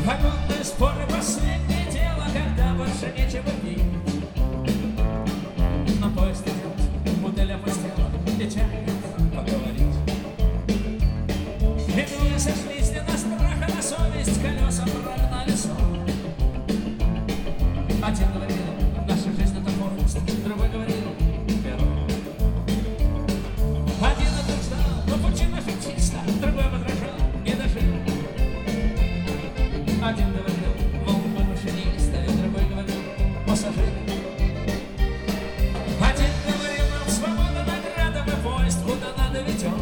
Огромные споры, последнее дело, когда больше нечего пить. Но поезд идет, бутыль опустела, и тянет поговорить. И двое сошлись не на страх, а на совесть, колеса прогнали сон. Один говорил, наша жизнь это поезд, другой говорил, герой. Один утверждал, но пучина фетиста, другой возражал и дожил. Один говорил, мол, мы машинисты, а другой говорил, пассажир. Один говорил, нам свобода награда, мы поезд куда надо ведем.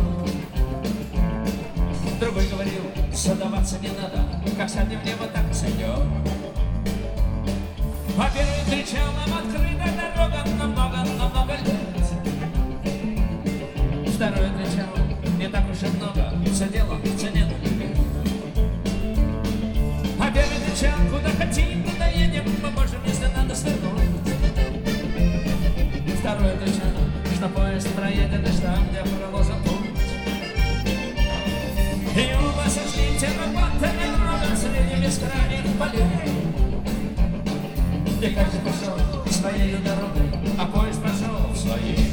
Другой говорил, задаваться не надо, как сядем в небо, так и сойдем. А первый кричал, нам открыта дорога на много лет. Второй кричал, не так уж и много, все дело в цене на любви. А первый кричал, куда хотим, туда едем, мы можем, если надо, свернуть. Второй кричал, что поезд проедет лишь там, где проложен путь. И оба сошли террапантами дорога среди бескрайних полей. И каждый пошел своей дорогой, а поезд пошел своей.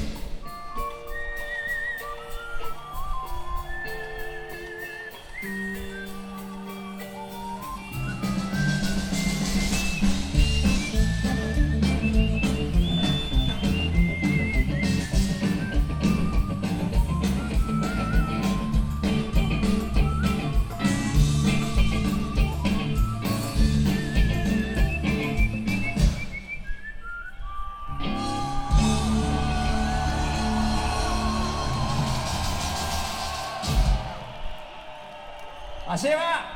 Спасибо!